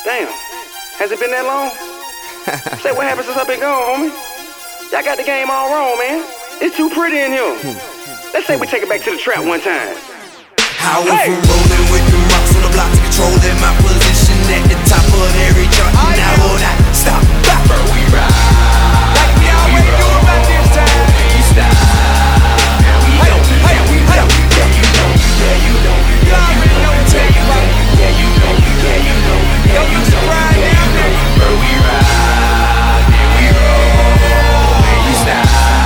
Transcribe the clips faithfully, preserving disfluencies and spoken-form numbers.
Damn. Has it been that long? Say, what happened since I've been gone, homie? Y'all got the game all wrong, man. It's too pretty in here. Let's say we take it back to the trap one time. I went hey. from rolling with the rocks on the block to controlling my position at the top of every chart. And I will not stop. Bopper, we ride. Like we always do about this time. We stop. And we hey, don't. Hey, and we hey. don't. Yeah, you know. Yeah, you know. You already know what Yeah, you know. Yeah, you know. Yeah, you know. Yeah, you know. Yeah, you know. Bro, we ride. And we roll. And we stop.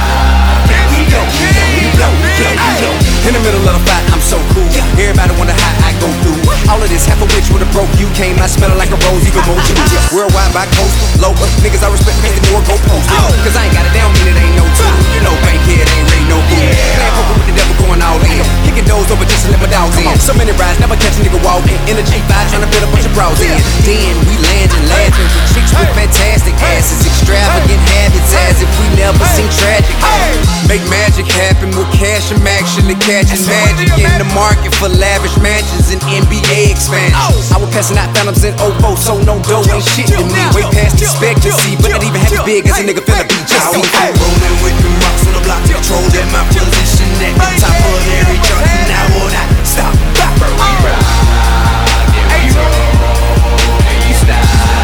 And we go. We blow. We blow. We blow. In the middle of the fight, I'm so cool. Everybody wonder how I go through all of this. Half a witch with a broke you came out smelling like a rose, even more juice. Worldwide by coast, lower niggas I respect me, the more go post. Cause I ain't got it down, mean it ain't no two. You know, bankhead ain't really no fool. Playing poker with the devil going all in. Kicking doors over just to let my dogs in. So many rides, never catch a nigga walking. In a G five, trying to fit a bunch of bras in. Then we landing, laughing with chicks with fantastic asses. Extravagant habits as if we never seen tragic. Make magic happen with cash and actually catching magic in the market for lavish mansions and N B A expansions. I was passing out phantoms in oh four, so no dough ain't shit to me. Way past expectancy, but not even half as big as a nigga finna be. Just I was rolling with the rocks on the block to control that my position at the top of every chart. And I will not stop. Bopper, we ride. Yeah, we roll. And you stop.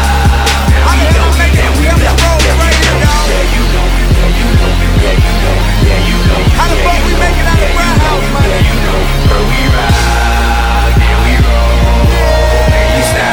And we go. And we blow. Yeah, you know. Yeah, you know. Yeah, you know. Yeah, you know. How the fuck we make it out of Brown House, man? Yeah, you know. Bro, we ride. Yeah, we roll. And you stop.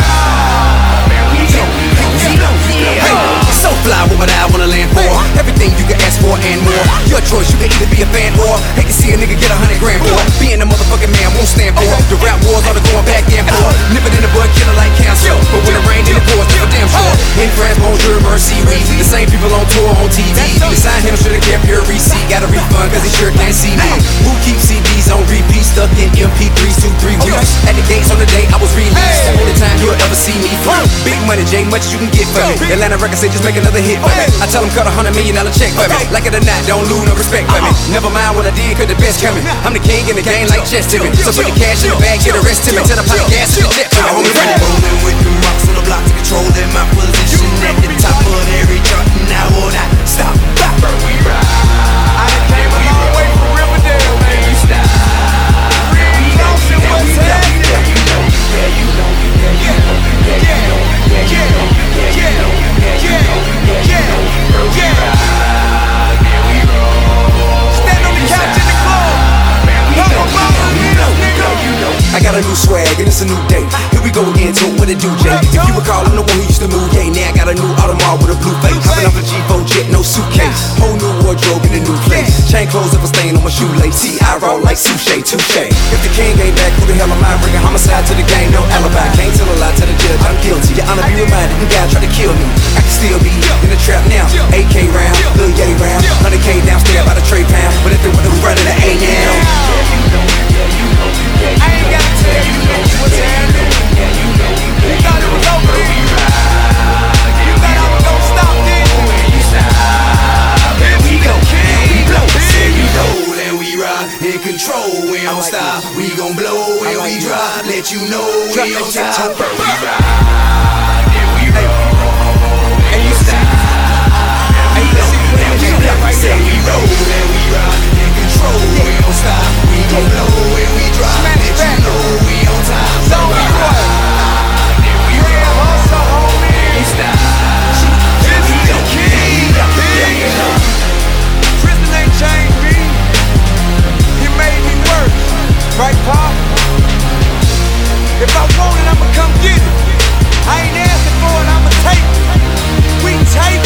And we go. We blow. Yeah. So fly, what would I wanna land for? Everything you can ask for and more. Your choice, you can either be a fan or hate to see a nigga get a hundred grand for being a motherfucking man won't stand for. The rap wars are the going back and forth. Nip it in the bud, killer like cancer. But when it rains in the pours, never damn sure. In France, bonjour, mercy, we the same people on tour on T V. They signed him, should've kept your receipt. Got a refund cause he sure can't see me. Who keeps C Ds on repeat? Stuck in M P threes, two, three weeks. At the gates on the day I was released. Only time you'll ever see me free. Big money, J, much you can get for me. Atlanta records say just make another hit for me. I tell them cut a hundred million dollar check for me. Like it or not, don't lose no respect for me. Never mind what I did, cause the best coming. I'm the king in the game like chess to me. So put the cash in the bag, get the rest to me. Tell the pot of gas in the jet for me. Homie, ready. Rolling with the rocks on the block to control that my position at the top of every chart. And I will not stop. Bopper, we ride. I done came a long way from Riverdale, man. You stop. We lost in what's happening. Yeah, you know. Yeah, you know. Yeah, you know. Yeah, you know. Yeah, you know. Yeah, you know. Yeah, you know. Yeah, you know. Yeah, yeah, we roll. Stand on the couch in the club. Talk about the leaders, nigga. I got a new swag and it's a new day. Here we go again, to what it do, Jay. If you recall, I'm the one who used to move, yeah. Now I got a new Audemars with a blue face. Hopping off a G four jet, no suitcase. Whole new wardrobe in a new place. Chain clothes if I stain on my shoelace. See, I roll like Suche, touche. If the king ain't back, who the hell am I? Bringing homicide to the game, no alibi. Can't tell a lie to the judge, I'm guilty. Your honor be reminded, the guy tried to kill me. I can still be in the trap now. A K round, Lil Yay round. one hundred K downstairs by the tray pound. But if they want to run to the A now. Yeah, you know, yeah, you know, yeah, you know. I ain't gotta tell you what's happening. Yeah, you know, You thought it was over then. You thought I was gonna stop then. you stop, and we go, we blow. Say you know that we ride in control, we don't stop. We gon' blow when we drop, let you know we on top. We ride and we roll, and you stop, and we go, and we blow. Say we roll and we ride in control, we don't stop. We gon' blow when we drop, let you know we on top. So we ride and we roll, hustle, homie. and you stop. This is the king. Prison ain't changed me. He made me work. Right, Pop? If I want it, I'ma come get it. I ain't asking for it, I'ma take it. We take